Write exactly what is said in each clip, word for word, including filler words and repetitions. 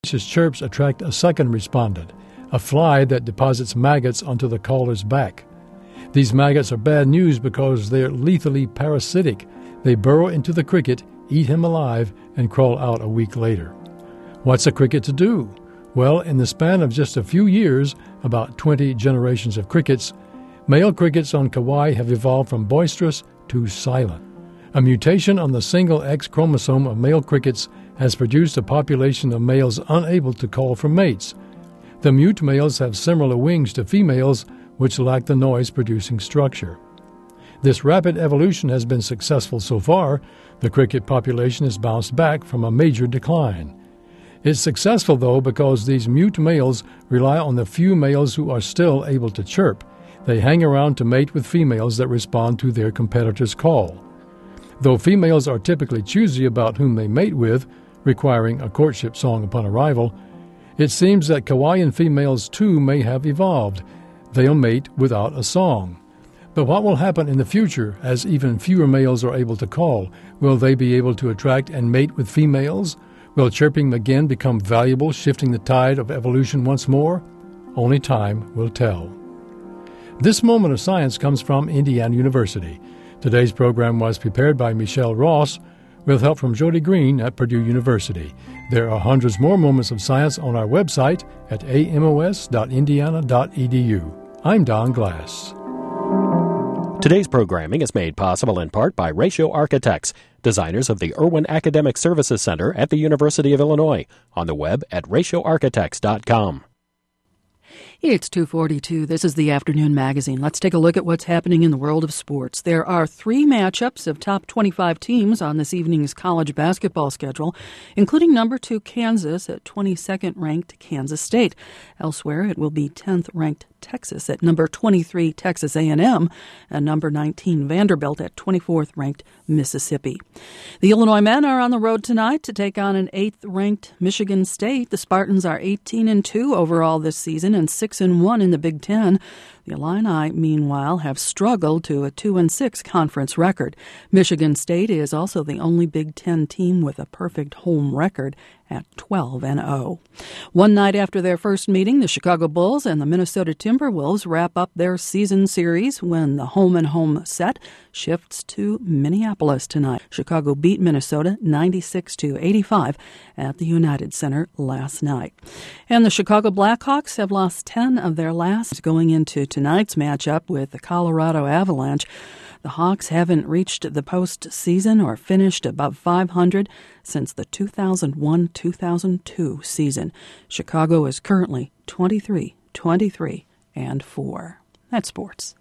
His chirps attract a second respondent, a fly that deposits maggots onto the caller's back. These maggots are bad news because they're lethally parasitic. They burrow into the cricket, eat him alive, and crawl out a week later. What's a cricket to do? Well, in the span of just a few years, about twenty generations of crickets, male crickets on Kauai have evolved from boisterous to silent. A mutation on the single X chromosome of male crickets has produced a population of males unable to call for mates. The mute males have similar wings to females, which lack the noise-producing structure. This rapid evolution has been successful so far. The cricket population has bounced back from a major decline. It's successful, though, because these mute males rely on the few males who are still able to chirp. They hang around to mate with females that respond to their competitor's call. Though females are typically choosy about whom they mate with, requiring a courtship song upon arrival, it seems that Kauaian females too may have evolved. They'll mate without a song. But what will happen in the future as even fewer males are able to call? Will they be able to attract and mate with females? Will chirping again become valuable, shifting the tide of evolution once more? Only time will tell. This moment of science comes from Indiana University. Today's program was prepared by Michelle Ross with help from Jody Green at Purdue University. There are hundreds more moments of science on our website at a m o s dot indiana dot e d u. I'm Don Glass. Today's programming is made possible in part by Ratio Architects, designers of the Irwin Academic Services Center at the University of Illinois, on the web at ratio architects dot com. It's two forty-two. This is the Afternoon Magazine. Let's take a look at what's happening in the world of sports. There are three matchups of top twenty-five teams on this evening's college basketball schedule, including number two Kansas at twenty-second ranked Kansas State. Elsewhere, it will be tenth ranked Texas at number twenty-three Texas A and M and number nineteen Vanderbilt at twenty-fourth ranked Mississippi. The Illinois men are on the road tonight to take on an eighth ranked Michigan State. The Spartans are eighteen and two overall this season and six and one in the Big Ten. The Illini, meanwhile, have struggled to a two and six conference record. Michigan State is also the only Big Ten team with a perfect home record at twelve and oh. One night after their first meeting, the Chicago Bulls and the Minnesota Timberwolves wrap up their season series when the home-and-home set shifts to Minneapolis tonight. Chicago beat Minnesota ninety-six to eighty-five at the United Center last night. And the Chicago Blackhawks have lost ten of their last going into tonight's matchup with the Colorado Avalanche. The Hawks haven't reached the postseason or finished above five hundred since the two thousand one two thousand two season. Chicago is currently twenty-three, twenty-three, and four. That's sports.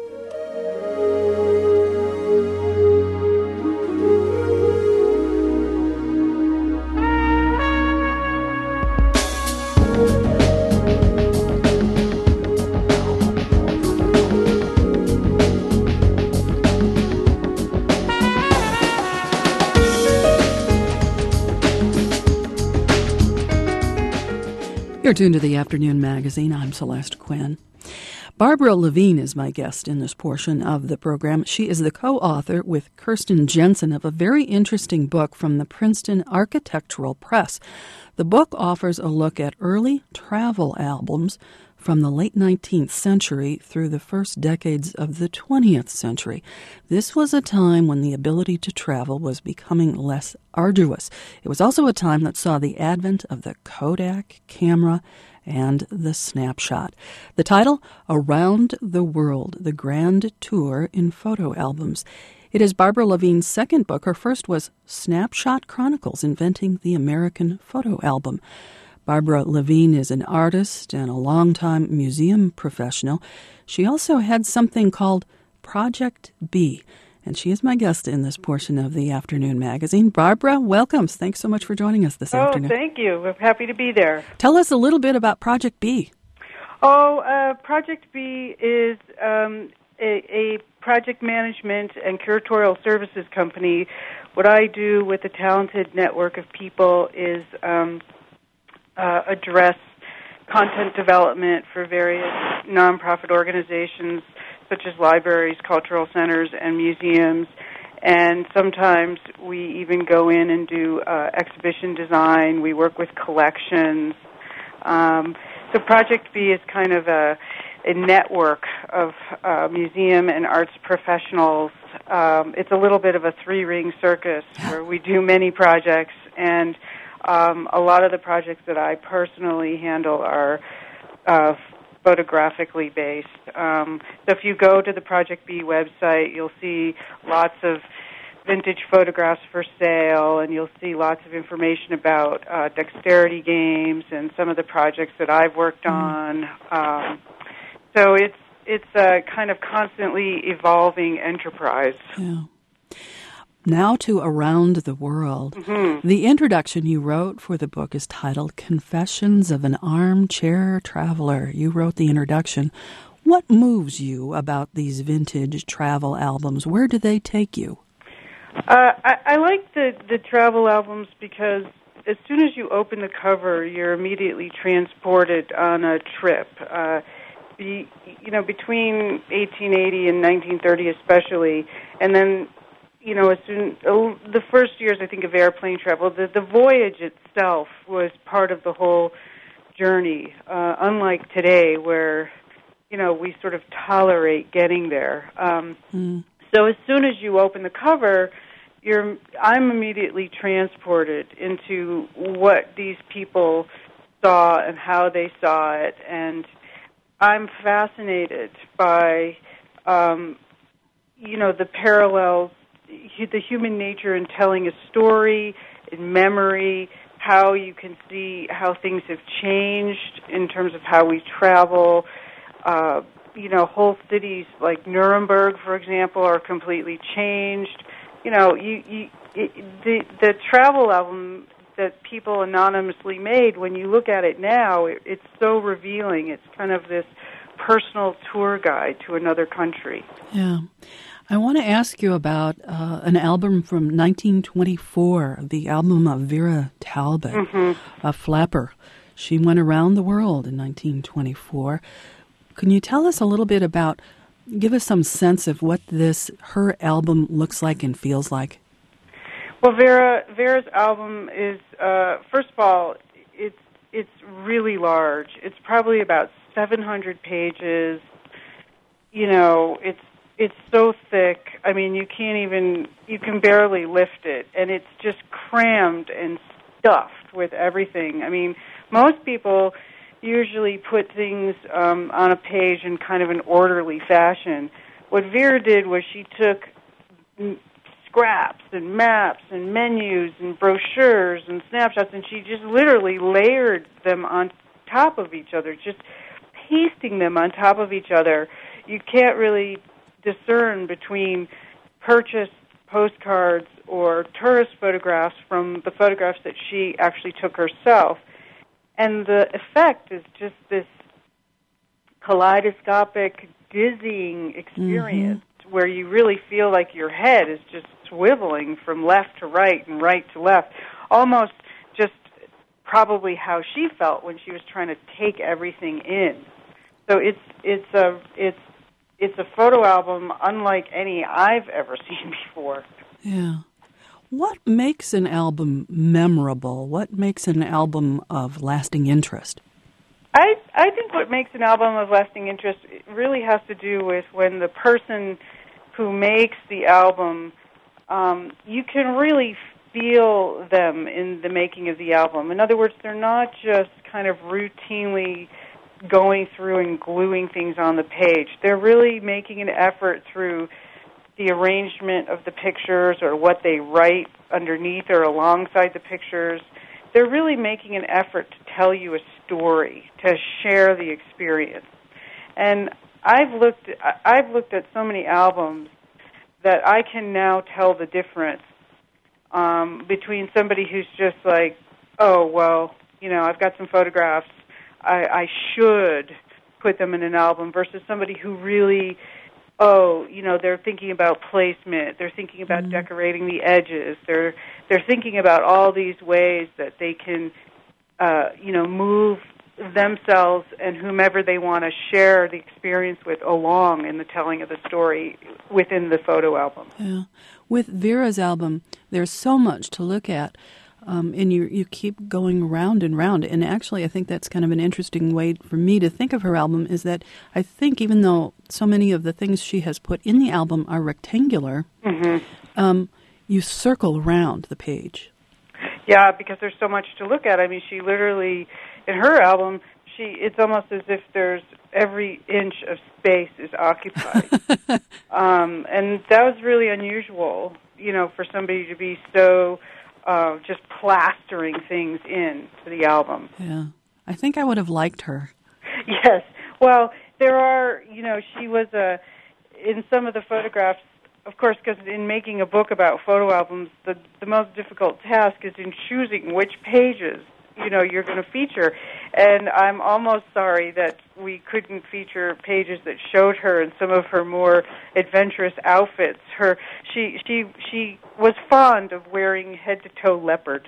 You're tuned to the Afternoon Magazine. I'm Celeste Quinn. Barbara Levine is my guest in this portion of the program. She is the co-author with Kirsten Jensen of a very interesting book from the Princeton Architectural Press. The book offers a look at early travel albums from the late nineteenth century through the first decades of the twentieth century. This was a time when the ability to travel was becoming less arduous. It was also a time that saw the advent of the Kodak camera and the snapshot. The title, Around the World, the Grand Tour in Photo Albums. It is Barbara Levine's second book. Her first was Snapshot Chronicles, Inventing the American Photo Album. Barbara Levine is an artist and a longtime museum professional. She also had something called Project B, and she is my guest in this portion of the Afternoon Magazine. Barbara, welcome. Thanks so much for joining us this oh, afternoon. Oh, thank you. We're happy to be there. Tell us a little bit about Project B. Oh, uh, Project B is um, a, a project management and curatorial services company. What I do with a talented network of people is um, uh, address content development for various nonprofit organizations such as libraries, cultural centers, and museums. And sometimes we even go in and do uh, exhibition design. We work with collections. Um, so Project B is kind of a, a network of uh, museum and arts professionals. Um, it's a little bit of a three-ring circus where we do many projects, and um, a lot of the projects that I personally handle are uh, photographically based. Um, so if you go to the Project B website, you'll see lots of vintage photographs for sale, and you'll see lots of information about uh, dexterity games and some of the projects that I've worked on. Um, so it's it's a kind of constantly evolving enterprise. Yeah. Now to Around the World. Mm-hmm. The introduction you wrote for the book is titled Confessions of an Armchair Traveler. You wrote the introduction. What moves you about these vintage travel albums? Where do they take you? Uh, I, I like the, the travel albums because as soon as you open the cover, you're immediately transported on a trip. Uh, the, you know, between eighteen eighty and nineteen thirty especially, and then, you know, as soon oh, the first years, I think, of airplane travel, the, the voyage itself was part of the whole journey, uh, unlike today where, you know, we sort of tolerate getting there. Um, mm. So as soon as you open the cover, you're, I'm immediately transported into what these people saw and how they saw it, and I'm fascinated by, um, you know, the parallels, the human nature in telling a story, in memory, how you can see how things have changed in terms of how we travel. Uh, you know, whole cities like Nuremberg, for example, are completely changed. You know, you, you, it, the the travel album that people anonymously made, when you look at it now, it, it's so revealing. It's kind of this personal tour guide to another country. Yeah. I want to ask you about uh, an album from nineteen twenty-four, the album of Vera Talbot, mm-hmm. a flapper. She went around the world in nineteen twenty-four. Can you tell us a little bit about, give us some sense of what this, her album looks like and feels like? Well, Vera Vera's album is, uh, first of all, it's it's really large. It's probably about seven hundred pages. You know, it's it's so thick. I mean, you can't even, you can barely lift it, and it's just crammed and stuffed with everything. I mean, most people usually put things um, on a page in kind of an orderly fashion. What Vera did was she took scraps and maps and menus and brochures and snapshots, and she just literally layered them on top of each other, just pasting them on top of each other. You can't really discern between purchased postcards or tourist photographs from the photographs that she actually took herself. And the effect is just this kaleidoscopic, dizzying experience mm-hmm. where you really feel like your head is just swiveling from left to right and right to left, almost just probably how she felt when she was trying to take everything in. So it's it's a it's it's a photo album unlike any I've ever seen before. Yeah. What makes an album memorable? What makes an album of lasting interest? I I think what makes an album of lasting interest really has to do with when the person who makes the album, um, you can really feel them in the making of the album. In other words, they're not just kind of routinely going through and gluing things on the page. They're really making an effort through the arrangement of the pictures or what they write underneath or alongside the pictures. They're really making an effort to tell you a story, to share the experience. And I've looked I've looked at so many albums that I can now tell the difference um, between somebody who's just like, oh, well, you know, I've got some photographs, I, I should put them in an album, versus somebody who really, oh, you know, they're thinking about placement, they're thinking about mm-hmm. decorating the edges, they're they're thinking about all these ways that they can, uh, you know, move themselves and whomever they want to share the experience with along in the telling of the story within the photo album. Yeah. With Vera's album, there's so much to look at, um, and you you keep going round and round. And actually, I think that's kind of an interesting way for me to think of her album, is that I think even though so many of the things she has put in the album are rectangular, Mm-hmm. um, you circle around the page. Yeah, because there's so much to look at. I mean, she literally, in her album, she it's almost as if there's every inch of space is occupied. um, and that was really unusual, you know, for somebody to be so uh, just plastering things in to the album. Yeah. I think I would have liked her. Yes. Well, there are, you know, she was a, in some of the photographs, of course, because in making a book about photo albums, the, the most difficult task is in choosing which pages, you know, you're going to feature. And I'm almost sorry that we couldn't feature pages that showed her in some of her more adventurous outfits. Her, she, she, she was fond of wearing head-to-toe leopard.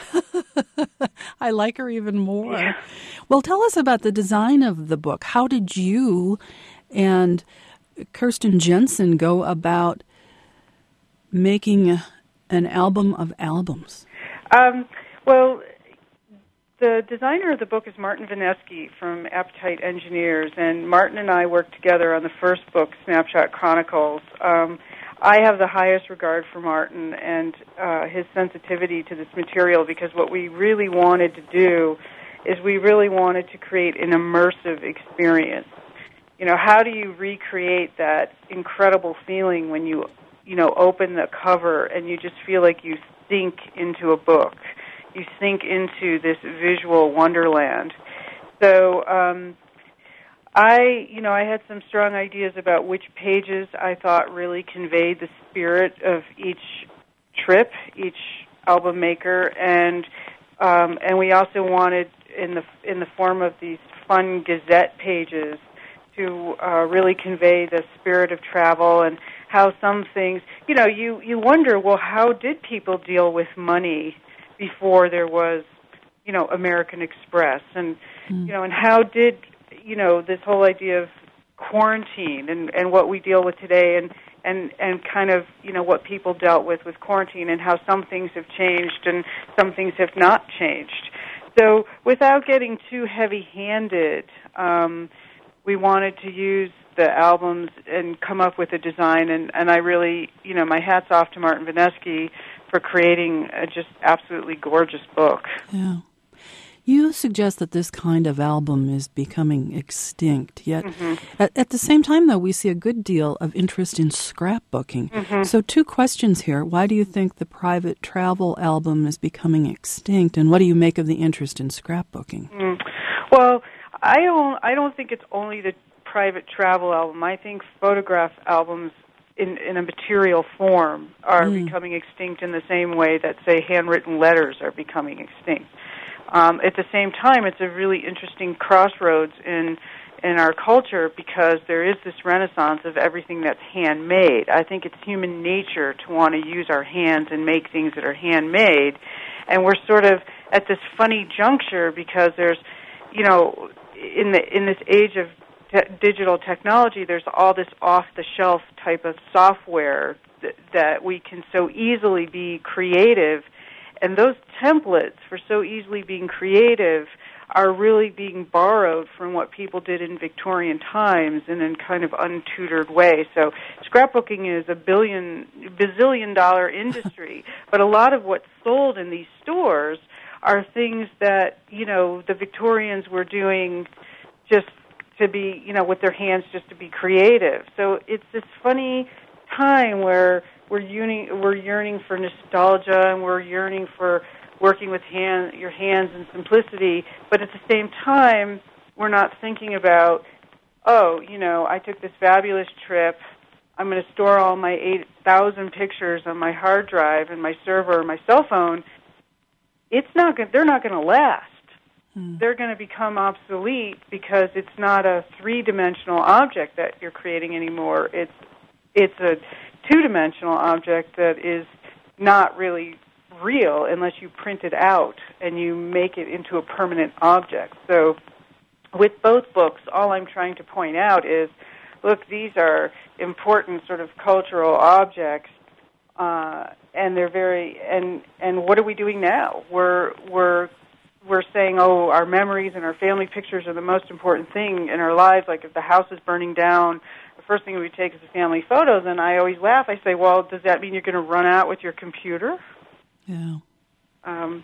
I like her even more. Yeah. Well, tell us about the design of the book. How did you and Kirsten Jensen go about making an album of albums? Um, well, the designer of the book is Martin Vineski from Appetite Engineers, and Martin and I worked together on the first book, Snapshot Chronicles. Um, I have the highest regard for Martin and uh, his sensitivity to this material, because what we really wanted to do is we really wanted to create an immersive experience. You know, how do you recreate that incredible feeling when you, you know, open the cover and you just feel like you sink into a book? You sink into this visual wonderland. So um, I, you know, I had some strong ideas about which pages I thought really conveyed the spirit of each trip, each album maker, and um, and we also wanted in the in the form of these fun Gazette pages to uh, really convey the spirit of travel and how some things, you know, you, you wonder, well, how did people deal with money before there was, you know, American Express? And, mm. you know, and how did, you know, this whole idea of quarantine and, and what we deal with today and, and, and kind of, you know, what people dealt with with quarantine and how some things have changed and some things have not changed. So without getting too heavy-handed, um, we wanted to use the albums and come up with a design, and, and I really, you know, my hat's off to Martin Vineski for creating a just absolutely gorgeous book. Yeah. You suggest that this kind of album is becoming extinct, yet mm-hmm. at, at the same time, though, we see a good deal of interest in scrapbooking. Mm-hmm. So two questions here. Why do you think the private travel album is becoming extinct, and what do you make of the interest in scrapbooking? Mm. Well, I don't, I don't think it's only the private travel album. I think photograph albums in, in a material form are mm. becoming extinct in the same way that, say, handwritten letters are becoming extinct. Um, at the same time, it's a really interesting crossroads in in our culture because there is this renaissance of everything that's handmade. I think it's human nature to want to use our hands and make things that are handmade, and we're sort of at this funny juncture because there's, you know, in the in this age of te- digital technology, there's all this off-the-shelf type of software th- that we can so easily be creative. And those templates for so easily being creative are really being borrowed from what people did in Victorian times in a kind of untutored way. So scrapbooking is a billion, bazillion dollar industry, but a lot of what's sold in these stores are things that, you know, the Victorians were doing just to be, you know, with their hands just to be creative. So it's this funny time where we're yearning, we're yearning for nostalgia and we're yearning for working with hand, your hands and simplicity, but at the same time, we're not thinking about, oh, you know, I took this fabulous trip. I'm going to store all my eight thousand pictures on my hard drive and my server or my cell phone. It's not going, they're not going to last. Hmm. They're going to become obsolete because it's not a three-dimensional object that you're creating anymore. It's it's a two-dimensional object that is not really real unless you print it out and you make it into a permanent object. So with both books, all I'm trying to point out is, look, these are important sort of cultural objects, uh, and they're very, and, and what are we doing now? We're, we're, we're saying, oh, our memories and our family pictures are the most important thing in our lives. Like if the house is burning down, the first thing we take is the family photos, and I always laugh. I say, well, does that mean you're going to run out with your computer? Yeah. Um,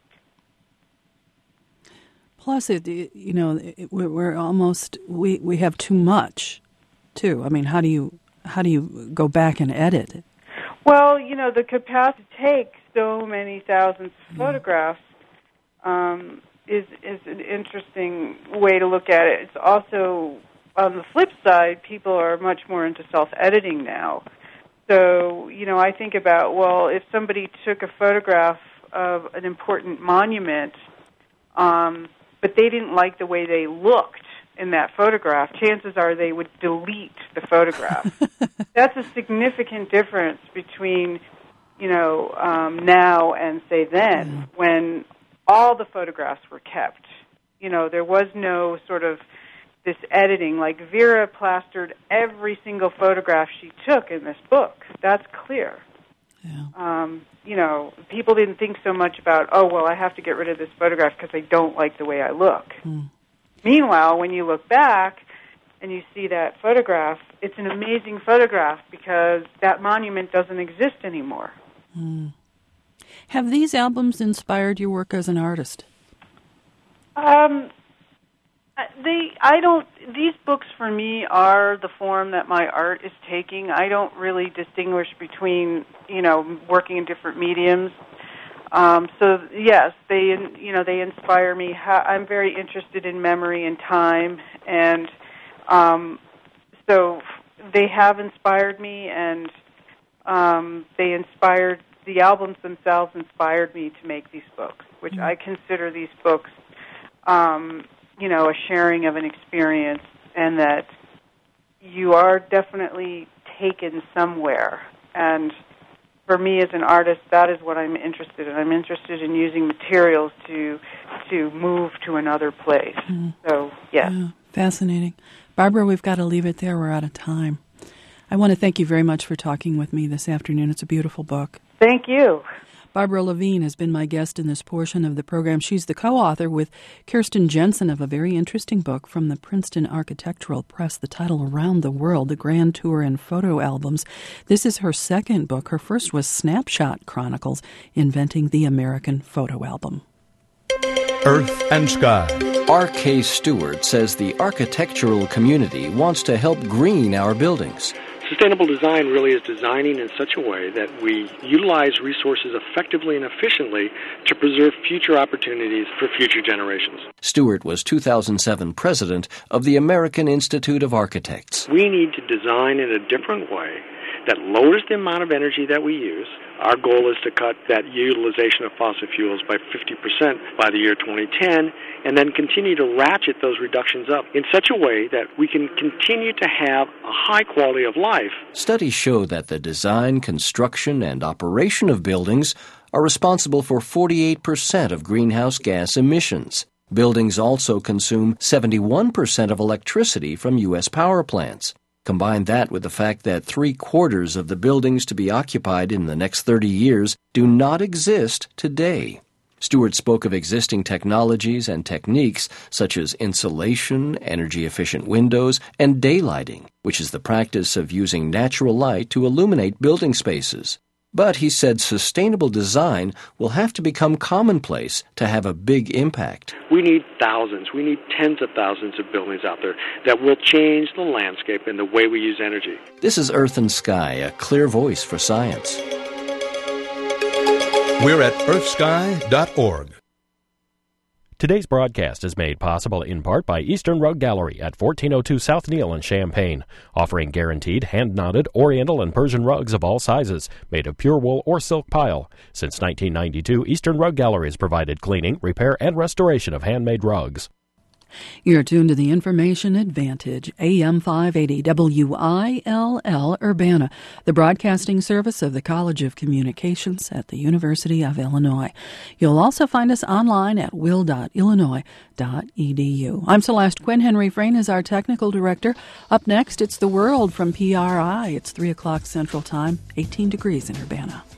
Plus, it, you know, it, we're, we're almost, we, we have too much, too. I mean, how do you how do you go back and edit? Well, you know, the capacity to take so many thousands of photographs um, is is an interesting way to look at it. It's also, on the flip side, people are much more into self-editing now. So, you know, I think about, well, if somebody took a photograph of an important monument, um, but they didn't like the way they looked in that photograph, chances are they would delete the photograph. That's a significant difference between, you know, um, now and, say, then, mm. when all the photographs were kept. You know, there was no sort of this editing. Like Vera plastered every single photograph she took in this book. That's clear. Yeah. Um, you know, people didn't think so much about, oh, well, I have to get rid of this photograph because I don't like the way I look. Mm. Meanwhile, when you look back and you see that photograph, it's an amazing photograph because that monument doesn't exist anymore. Mm. Have these albums inspired your work as an artist? Um, they, I don't, these books for me are the form that my art is taking. I don't really distinguish between, you know, working in different mediums. Um, so yes, they, you know, they inspire me. I'm very interested in memory and time, and um, so they have inspired me, and um, they inspired, the albums themselves inspired me to make these books, which I consider these books, um, you know, a sharing of an experience, and that you are definitely taken somewhere. And for me as an artist, that is what I'm interested in. I'm interested in using materials to to move to another place. Mm. So, yes. Yeah, fascinating. Barbara, we've got to leave it there. We're out of time. I want to thank you very much for talking with me this afternoon. It's a beautiful book. Thank you. Barbara Levine has been my guest in this portion of the program. She's the co-author with Kirsten Jensen of a very interesting book from the Princeton Architectural Press, the title Around the World, the Grand Tour and Photo Albums. This is her second book. Her first was Snapshot Chronicles, Inventing the American Photo Album. Earth and Sky. R K Stewart says the architectural community wants to help green our buildings. Sustainable design really is designing in such a way that we utilize resources effectively and efficiently to preserve future opportunities for future generations. Stewart was two thousand seven president of the American Institute of Architects. We need to design in a different way that lowers the amount of energy that we use. Our goal is to cut that utilization of fossil fuels by fifty percent by the year twenty ten, and then continue to ratchet those reductions up in such a way that we can continue to have a high quality of life. Studies show that the design, construction, and operation of buildings are responsible for forty-eight percent of greenhouse gas emissions. Buildings also consume seventy-one percent of electricity from U S power plants. Combine that with the fact that three-quarters of the buildings to be occupied in the next thirty years do not exist today. Stewart spoke of existing technologies and techniques such as insulation, energy-efficient windows, and daylighting, which is the practice of using natural light to illuminate building spaces. But he said sustainable design will have to become commonplace to have a big impact. We need thousands, we need tens of thousands of buildings out there that will change the landscape and the way we use energy. This is Earth and Sky, a clear voice for science. We're at earth sky dot org. Today's broadcast is made possible in part by Eastern Rug Gallery at fourteen oh two South Neal in Champaign, offering guaranteed hand-knotted Oriental and Persian rugs of all sizes, made of pure wool or silk pile. Since nineteen ninety-two, Eastern Rug Gallery has provided cleaning, repair, and restoration of handmade rugs. You're tuned to the Information Advantage, A M five eighty W I L L Urbana, the broadcasting service of the College of Communications at the University of Illinois. You'll also find us online at will dot illinois dot e d u. I'm Celeste Quinn. Henry Frayne is our technical director. Up next, it's The World from P R I. It's three o'clock Central Time, eighteen degrees in Urbana.